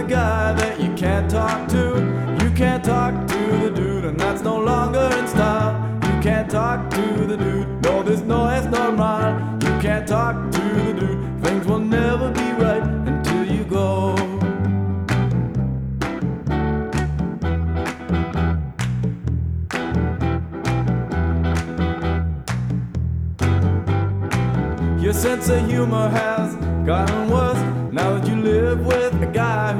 guy that you can't talk to. You can't talk to the dude, and that's no longer in style. You can't talk to the dude, no, this no es normal. You can't talk to the dude, things will never be right until you go. Your sense of humor has gotten worse now that you live with a guy